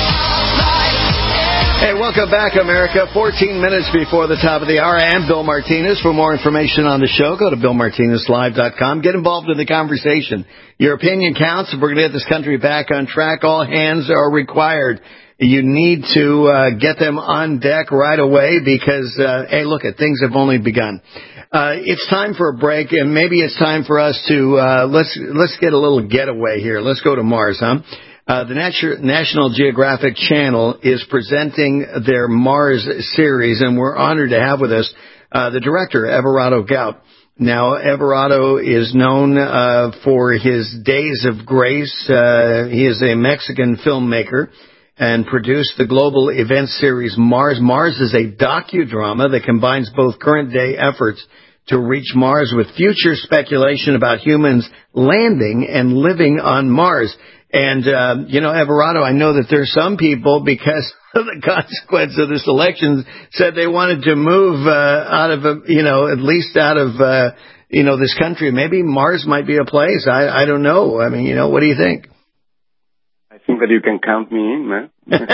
Hey, welcome back, America. 14 minutes before the top of the hour. I am Bill Martinez. For more information on the show, go to BillMartinezLive.com. Get involved in the conversation. Your opinion counts. If we're going to get this country back on track, all hands are required. You need to get them on deck right away because, hey, look, things have only begun. It's time for a break, and maybe it's time for us to let's get a little getaway here. Let's go to Mars, huh? The National Geographic Channel is presenting their Mars series, and we're honored to have with us the director, Everardo Gout. Now, Everardo is known for his Days of Grace. He is a Mexican filmmaker and produced the global event series Mars. Mars is a docudrama that combines both current-day efforts to reach Mars with future speculation about humans landing and living on Mars. And, Everardo, I know that there's some people, because of the consequence of this election, said they wanted to move out of, at least out of, this country. Maybe Mars might be a place. I don't know. I mean, what do you think? I think that you can count me in, man.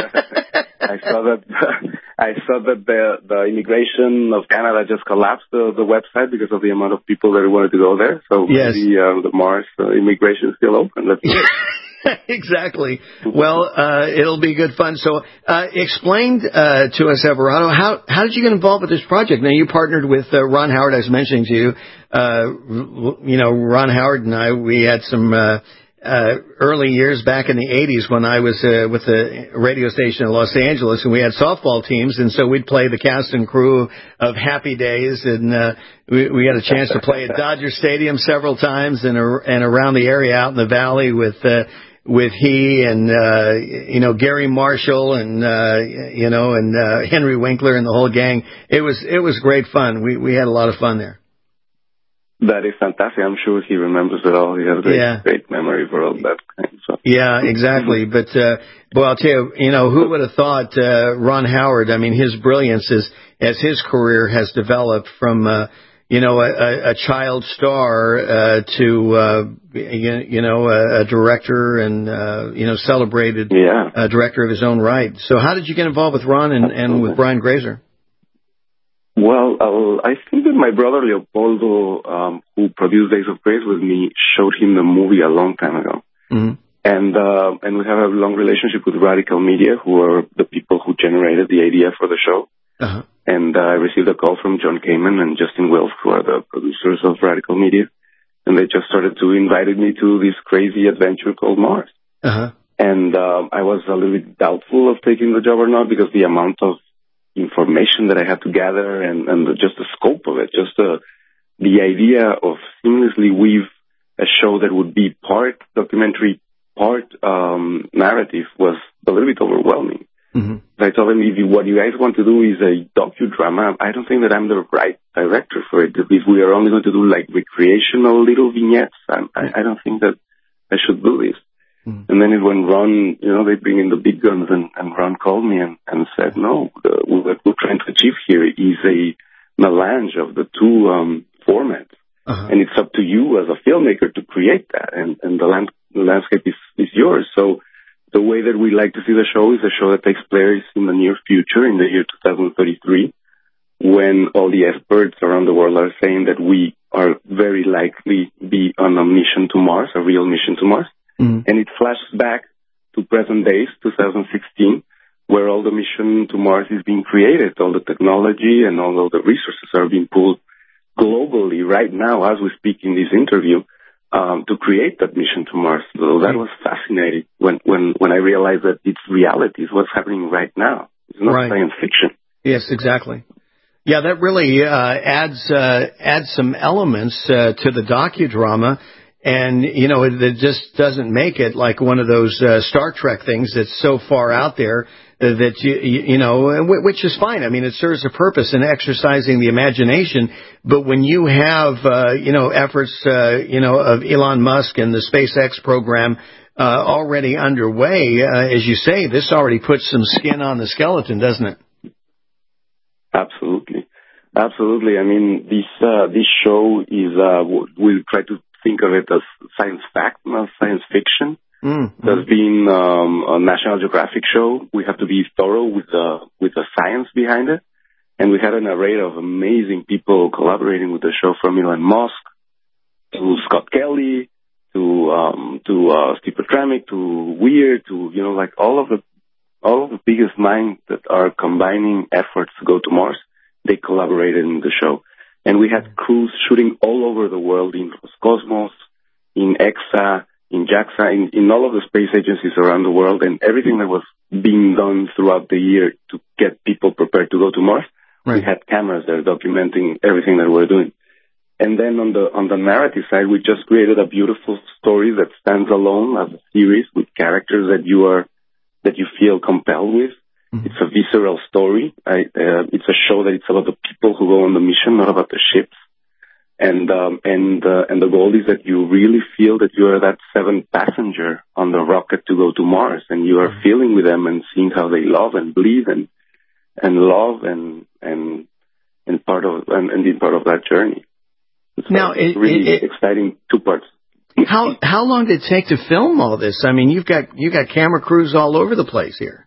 I saw that the immigration of Canada just collapsed the website because of the amount of people that wanted to go there. So yes. Maybe the Mars immigration is still open. Let's see. Exactly. Well, it'll be good fun. So, explain to us, Everardo, how did you get involved with this project? Now, you partnered with Ron Howard. I was mentioning to you, Ron Howard and we had some early years back in the 80s when I was with the radio station in Los Angeles, and we had softball teams, and so we'd play the cast and crew of Happy Days, and we had a chance to play at Dodger Stadium several times and around the area out in the valley with he and Gary Marshall and Henry Winkler and the whole gang. It was great fun. We had a lot of fun there. That is fantastic. I'm sure he remembers it all. He has a great memory for all that kind of stuff. Yeah, exactly. But I'll tell you, who would have thought Ron Howard? I mean, his brilliance as his career has developed from a child star to a director and celebrated director of his own right. So how did you get involved with Ron and with Brian Grazer? Well, I think that my brother Leopoldo, who produced Days of Grace with me, showed him the movie a long time ago. Mm-hmm. And we have a long relationship with Radical Media, who are the people who generated the idea for the show. Uh-huh. And I received a call from John Kamen and Justin Wills, who are the producers of Radical Media. And they just started to invite me to this crazy adventure called Mars. Uh-huh. And I was a little bit doubtful of taking the job or not, because the amount of information that I had to gather and just the scope of it, just the idea of seamlessly weave a show that would be part documentary, part narrative was a little bit overwhelming. Mm-hmm. I told them, if what you guys want to do is a docudrama, I don't think that I'm the right director for it. If we are only going to do like recreational little vignettes, I don't think that I should do this. Mm-hmm. And then when Ron, they bring in the big guns, and Ron called me and said, no, what we're trying to achieve here is a melange of the two formats. Uh-huh. And it's up to you as a filmmaker to create that, and the landscape is yours. So the way that we like to see the show is a show that takes place in the near future, in the year 2033, when all the experts around the world are saying that we are very likely be on a mission to Mars, a real mission to Mars. Mm-hmm. And it flashes back to present days, 2016, where all the mission to Mars is being created. All the technology and all of the resources are being pulled globally right now as we speak in this interview to create that mission to Mars. So that was fascinating when I realized that it's reality. It's what's happening right now. It's not science fiction. Yes, exactly. Yeah, that really adds some elements to the docudrama. And, it just doesn't make it like one of those Star Trek things that's so far out there that, which is fine. I mean, it serves a purpose in exercising the imagination. But when you have, efforts, of Elon Musk and the SpaceX program already underway, as you say, this already puts some skin on the skeleton, doesn't it? Absolutely. Absolutely. I mean, this show is, we try to think of it as science fact, not science fiction. Mm-hmm. There's been a National Geographic show. We have to be thorough with the science behind it. And we had an array of amazing people collaborating with the show, from Elon Musk to Scott Kelly to Steve Petramick to Weir to, all of the biggest minds that are combining efforts to go to Mars. They collaborated in the show. And we had crews shooting all over the world, in Roscosmos, in EXA, in JAXA, in all of the space agencies around the world, and everything that was being done throughout the year to get people prepared to go to Mars. Right. We had cameras there documenting everything that we're doing. And then on the narrative side, we just created a beautiful story that stands alone as a series with characters that you feel compelled with. Mm-hmm. It's a visceral story. It's a show that it's about the people who go on the mission, not about the ships. And the goal is that you really feel that you are that seventh passenger on the rocket to go to Mars, and you are feeling with them and seeing how they love and bleed and love and being part of that journey. It's really exciting 2 parts. How long did it take to film all this? I mean, you've got camera crews all over the place here.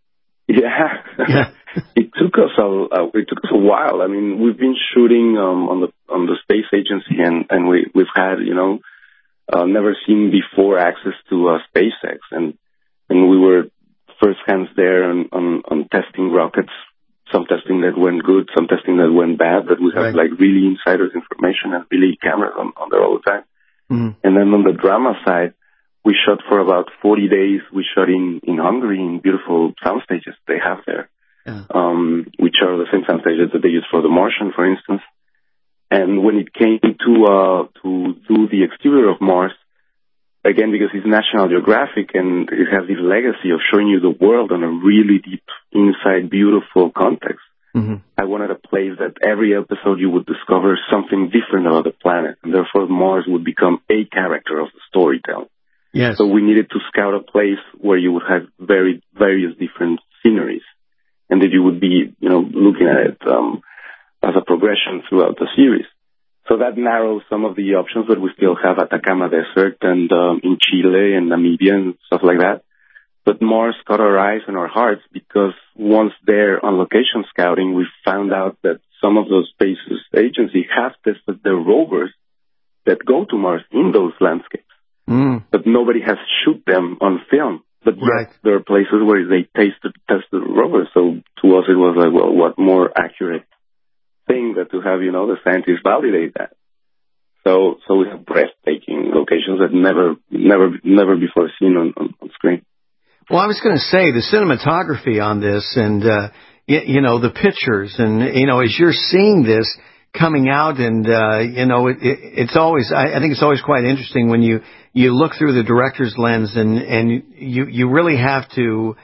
Yeah. It took us a while. I mean, we've been shooting on the space agency, and we've had never seen before access to SpaceX, and we were first hands there on testing rockets. Some testing that went good, some testing that went bad. But we have like really insiders information and really cameras on there all the time. Mm-hmm. And then on the drama side, we shot for about 40 days. We shot in Hungary in beautiful sound stages they have there, which are the same sound stages that they use for The Martian, for instance. And when it came to do the exterior of Mars, again, because it's National Geographic and it has this legacy of showing you the world on a really deep, inside, beautiful context, I wanted a place that every episode you would discover something different about the planet, and therefore Mars would become a character of the storytelling. Yes. So we needed to scout a place where you would have various different sceneries, and that you would be, looking at it as a progression throughout the series. So that narrows some of the options, but we still have Atacama Desert and in Chile and Namibia and stuff like that. But Mars caught our eyes and our hearts because once there on location scouting, we found out that some of those space agencies have tested their rovers that go to Mars in those landscapes. But nobody has shoot them on film. But yet there are places where they tested the rovers. So to us it was like, well, what more accurate thing that to have, the scientists validate that. So we have breathtaking locations that never before seen on screen. Well, I was going to say the cinematography on this and, the pictures and, as you're seeing this coming out and, it's always, I think it's always quite interesting when you look through the director's lens and you really have to,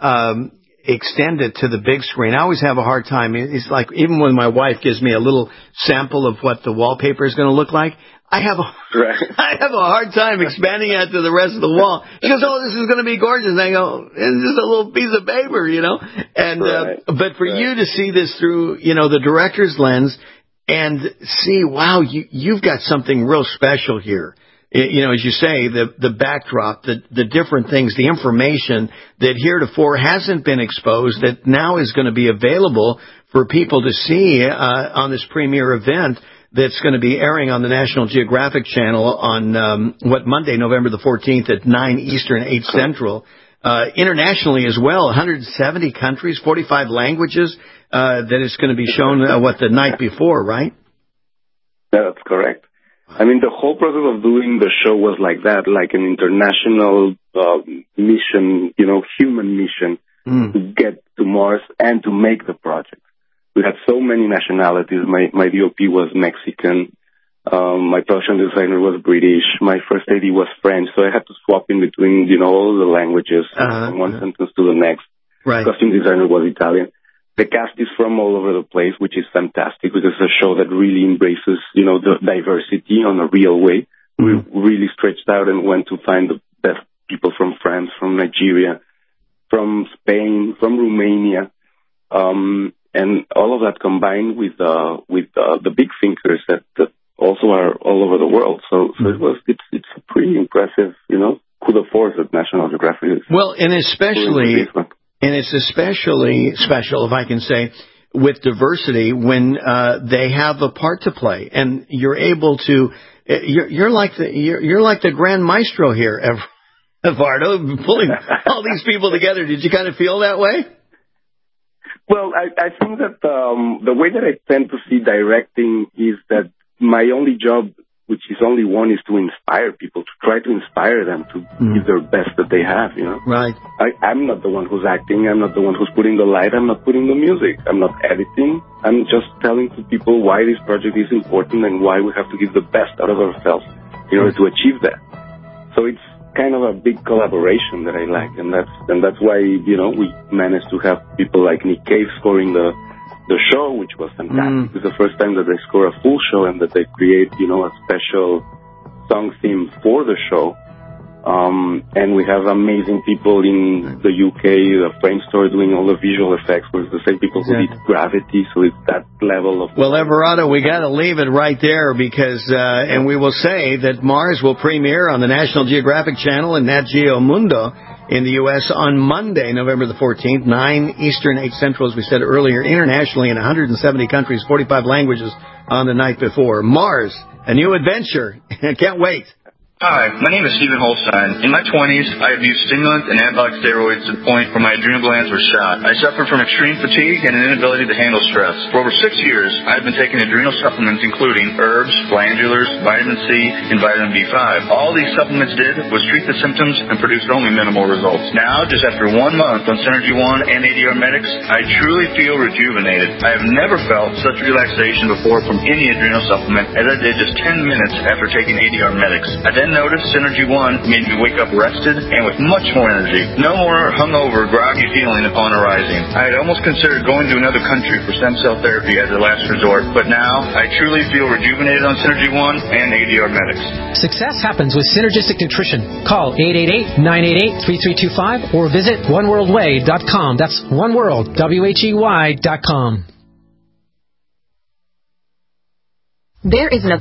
extend it to the big screen. I always have a hard time. It's like even when my wife gives me a little sample of what the wallpaper is going to look like, I have a hard time expanding that to the rest of the wall. She goes, "Oh, this is going to be gorgeous." And I go, "It's just a little piece of paper, And but for you to see this through, the director's lens and see, wow, you've got something real special here. As you say, the backdrop, the different things, the information that heretofore hasn't been exposed that now is going to be available for people to see on this premiere event that's going to be airing on the National Geographic Channel on Monday, November the 14th at 9 Eastern, 8 Central. Internationally as well, 170 countries, 45 languages that is going to be shown the night before, right? That's correct. I mean, the whole process of doing the show was like that, like an international mission, human mission to get to Mars and to make the project. We had so many nationalities. My DOP was Mexican. My production designer was British. My first AD was French. So I had to swap in between, all the languages from one sentence to the next. Right. Costume designer was Italian. The cast is from all over the place, which is fantastic because it's a show that really embraces, the diversity on a real way. We really stretched out and went to find the best people from France, from Nigeria, from Spain, from Romania, and all of that combined with the big thinkers that also are all over the world. So it's a pretty impressive, coup de force that National Geographic is. Well, and it's especially special, if I can say, with diversity when they have a part to play, and you're able to. You're like the Grand Maestro here, Eduardo, pulling all these people together. Did you kind of feel that way? Well, I think that the way that I tend to see directing is that my only job, which is only one, is to inspire people, to try to inspire them to give their best that they have, Right. I'm not the one who's acting. I'm not the one who's putting the light. I'm not putting the music. I'm not editing. I'm just telling to people why this project is important and why we have to give the best out of ourselves in order to achieve that. So it's kind of a big collaboration that I like, and that's why, we managed to have people like Nick Cave scoring the show, which was fantastic. It's the first time that they score a full show and that they create, a special song theme for the show. And we have amazing people in the UK, the French store, doing all the visual effects with the same people who did Gravity, so it's that level of... Well, Everardo, we got to leave it right there because, and we will say that Mars will premiere on the National Geographic Channel and Nat Geo Mundo in the U.S. on Monday, November the 14th, 9 Eastern, 8 Central, as we said earlier, internationally in 170 countries, 45 languages on the night before. Mars, a new adventure. Can't wait. Hi, my name is Stephen Holstein. In my 20s, I abused stimulants and anabolic steroids to the point where my adrenal glands were shot. I suffered from extreme fatigue and an inability to handle stress. For over 6 years, I have been taking adrenal supplements including herbs, glandulars, vitamin C, and vitamin B5. All these supplements did was treat the symptoms and produced only minimal results. Now, just after 1 month on Synergy One and ADR Medics, I truly feel rejuvenated. I have never felt such relaxation before from any adrenal supplement as I did just 10 minutes after taking ADR Medics. I then noticed Synergy One made me wake up rested and with much more energy. No more hungover, groggy feeling upon arising. I had almost considered going to another country for stem cell therapy as a last resort, but now I truly feel rejuvenated on Synergy One and ADR Medics. Success happens with Synergistic Nutrition. Call 888-988-3325 or visit oneworldway.com. That's oneworld, WHEY.com. There is an